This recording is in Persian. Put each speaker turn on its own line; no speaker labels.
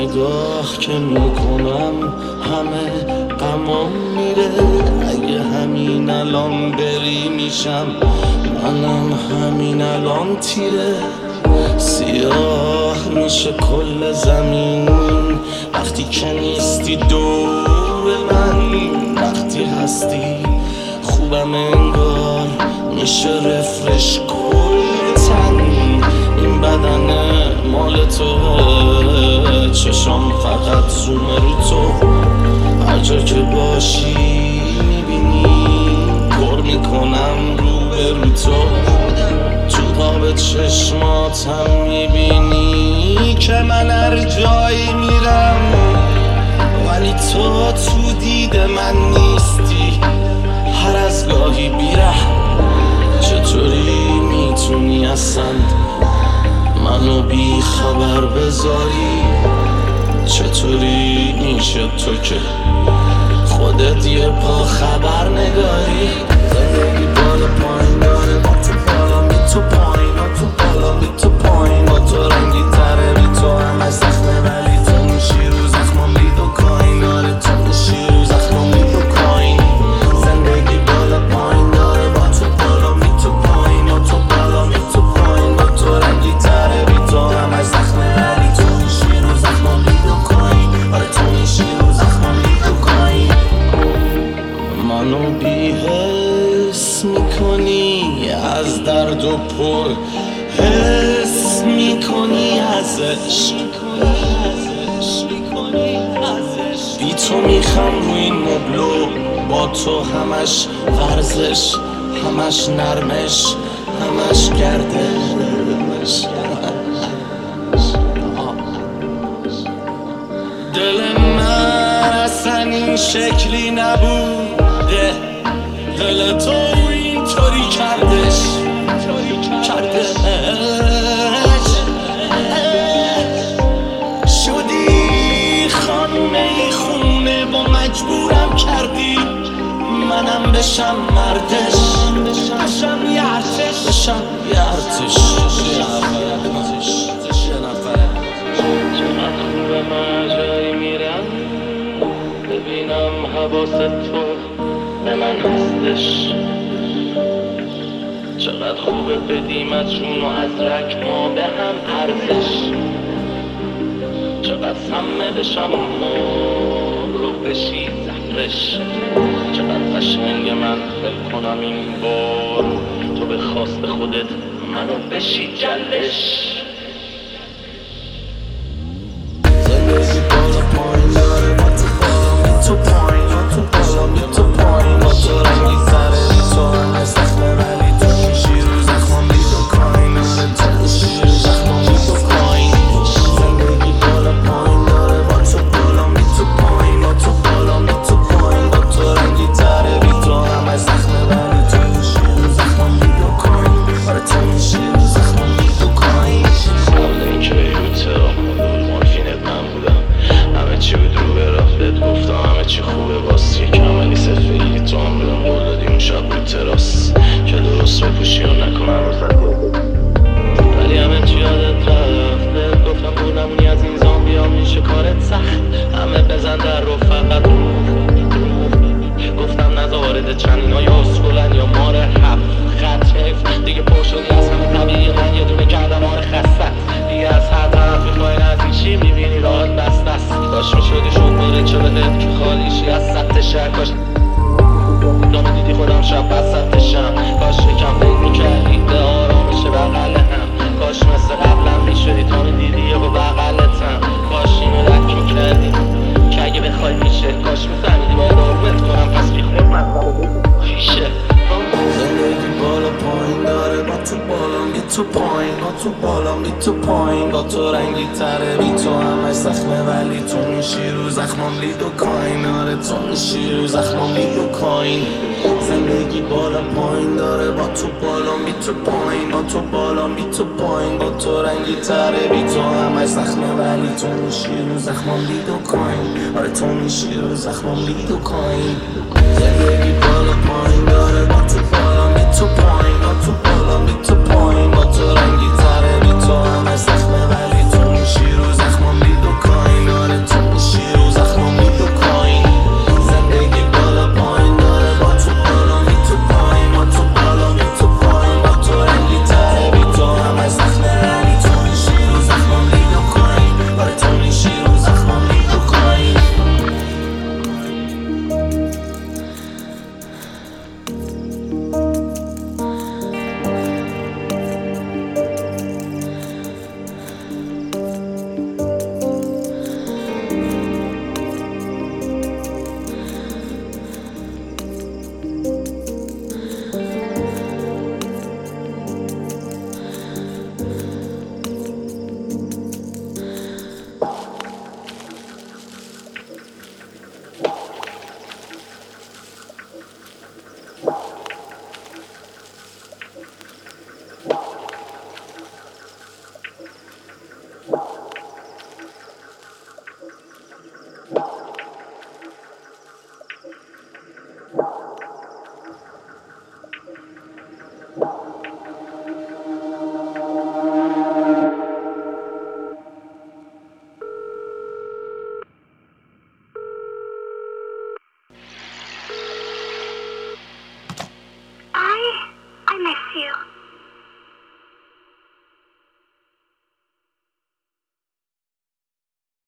نگاه که میکنم همه غمام میره. اگه همین الان بری میشم منم همین الان تیره. سیاه میشه کل زمین وقتی که نیستی دور من. وقتی هستی خوبم انگار میشه رفرش کل تن. این بدن مال تو، چشام فقط زومه رو تو. هر جا که باشی میبینی پر میکنم روبرو تو. تو قاب چشماتم میبینی که من هر جایی میرم ولی تو دید من نیستی. هر از گاهی بیره چطوری میتونی اصلا منو بی خبر بذاری؟ چطوری میشه تو که خودت یه پا خبر نگاری؟ زندگی بالا پایین داره با تو بالا می تو پایین و تو بالا می تو پایین. با تو رنگی تره بی تو همه زخمه ولی تو میشی رو زخمم بی دو کاین. آره تو میشی رو زخمم بی دو کاین. زندگی بالا پایین داره با تو بالا می تو پایین و تو بالا می تو پایین. با تو رنگی تره بی تو همه زخمه ولی تو میشی رو زخمم بی دو کاین. آره تو میشی رو زخمم بی دو کاین. منو بی‌حس میکنی از درد و پر حس میکنی از عشق. بی تو میخم رو این مبلو با تو همش ورزش همش نرمش همش گردش. دل من اصلا این شکلی نبوده. دل تو اینطوری کردش شدی خانه خونه با مجبورم کردی منم بشم مردش. بشم یه ارتش چقدر خوبه من جایی میرم ببینم حواست تو به من هستش. چقدر خوبه بدیم از جون و از رک ما به هم ارزش. چقدر سمه بشم رو بشی زهرش. چقدر قشنگ من فکر کنم این بار تو به خواست خودت منو بشی جلش. زندگی بالا پایین داره با تو بالا می تو پایین و تو بالا می تو پایین. با تو رنگی تره بی تو همه زخمه ولی تو میشی رو زخمم بی دو کاین. آره تو میشی رو زخمم بی دو کاین. زندگی بالا پایین داره با تو بالا می تو پایین و تو بالا می تو پایین. با تو رنگی تره بی تو همه زخمه ولی تو میشی رو زخمم بی دو کاین. آره تو میشی رو زخمم بی دو کاین. قبل اینکه بیرون ترام مورفینت من بودم همه چی بود رو به راه بهت گفتم همه چی خوبه باز یکم ولی صرف بگی تو هم بودم قول دادی اون شب بود تراس که درست بپوشی و نکنم ولی همه چی یادت رفت. گفتم بونمونی از این زامبیا میشه کارت سخت. همه بزن در رو فقط رو گفتم نزا وارد چندینا یا اسکولن یا مار هفت خط حیف دیگه پر شدی از همه طبیعی من یه دونه کردم آره خستت دیگه. از هر طرف میخوای نزدیکی میبینی راحت بست است. کاش میشدی شد باره چه بهت که خالیشی از سطح شهر. کاش دامه دیدی خودم شب بس سطحشم. کاش یکم فکر میکردی به آرامش بغل هم. کاش مثل قبلم میشدی تا میدیدی یه با بغلتم. کاش اینو رک میکردی که اگه بخوای میشه. کاش میفهمیدی باید آرومت کنم پس بی خود مطلب پیشه. زندگی بالا پایین داره با تو بالا می تو پایین. با تو بالا می تو پایین. با تو رنگی تره بی تو همه زخمه ولی تو میشی رو زخمم بی دو کاین. آره تو میشی رو زخمم بی دو کاین. زندگی بالا پایین داره با تو بالا می تو پایین. با تو بالا می تو پایین. با تو رنگی تره بی تو همه زخمه ولی تو میشی رو زخمم بی دو کاین. آره تو میشی رو زخمم بی دو کاین. زندگی بالا پایین داره با تو بالا می تو